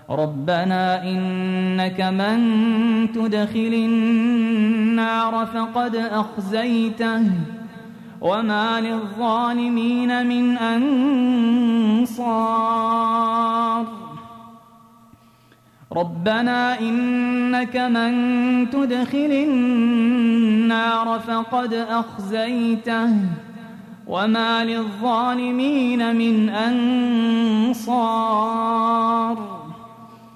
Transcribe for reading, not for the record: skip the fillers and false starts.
ربنا إنك من تدخل النار فقد أخزيته وما للظالمين من أنصار ربنا إنك من تدخل النار فقد أخزيته وما للظالمين من أنصار